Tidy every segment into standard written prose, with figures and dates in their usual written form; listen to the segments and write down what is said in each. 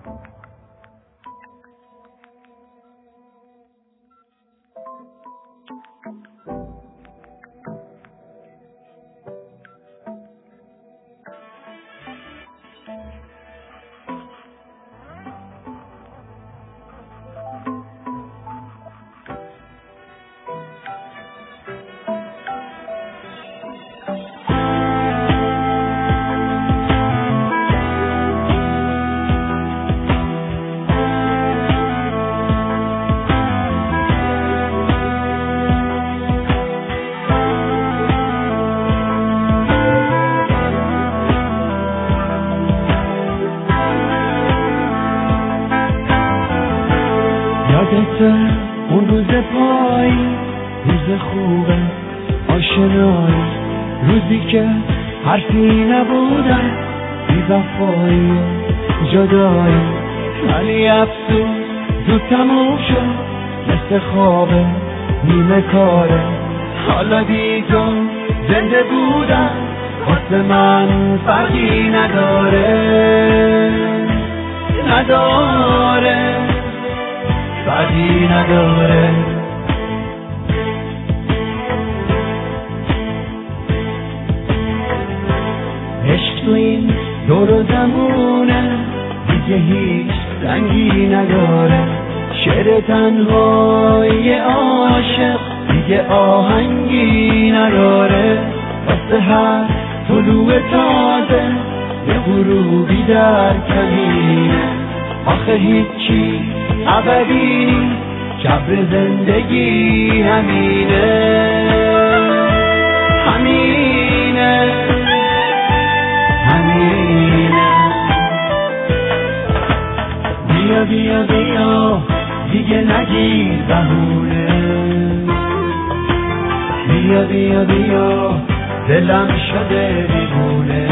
یادته اون روز پایی، روز خوبه آشنایی، روزی که حرفی نبودن، بی وفایی و جدایی، ولی افسوس زود تموم شد، مثل خوابه نیمه کاره. حالا دیگه زنده بودن واسه من فرقی نداره، فرقی نداره. عشق تو این دور و زمونه دیگه هیچ رنگی نداره، شعر تنهای عاشق دیگه آهنگی نداره. واسه هر طلوع تازه یه غروبی در کمینه، آخه هیچی ابدی نیست، جبر زندگی همینه. بیا بیا بیا دیگه نگیر بهونه، بیا بیا بیا دلم شده دیوونه.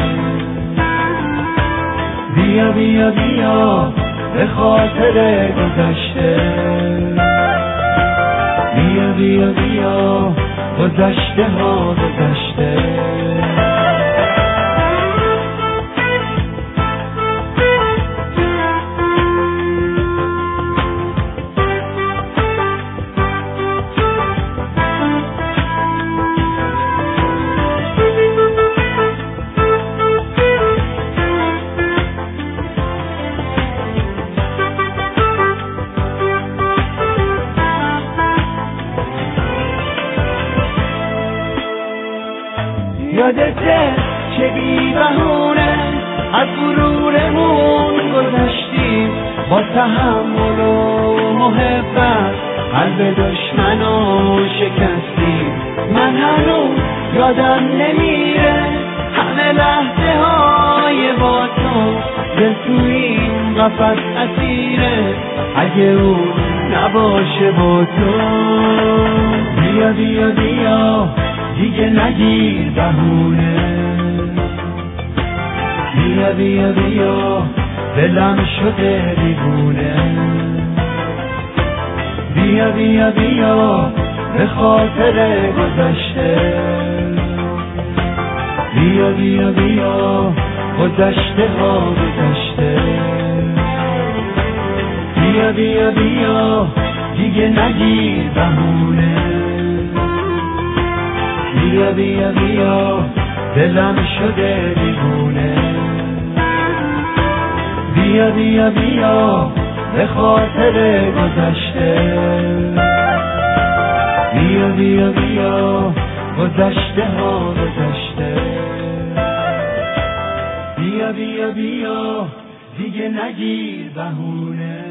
بیا بیا بیا به خاطر گذشته، بیا بیا بیا گذشته ها گذشته. یادته چه بی بهونه از غرورمون گذشتیم، با تحمل و محبت قلب دشمنو شکستیم. من هنوز یادم نمیره همه لحظه های با تو، دل تو این قفس اسیره اگه اون نباشه با تو. بیا بیا بیا دیگه نگیر بهونه، بیا بیا بیا دلم شده دیوونه. بیا بیا بیا به خاطر گذشته، بیا بیا بیا گذشته ها گذشته. بیا بیا بیا دیگه نگیر بهونه، بیا بیا بیا دلم شده دیوونه. بیا بیا بیا به خاطر گذشته، بیا بیا بیا گذشته ها گذشته. بیا بیا بیا دیگه نگیر بهونه،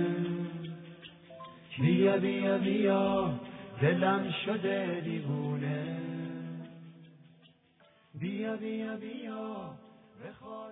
بیا بیا بیا دلم شده دیوونه. بیا بیا بیا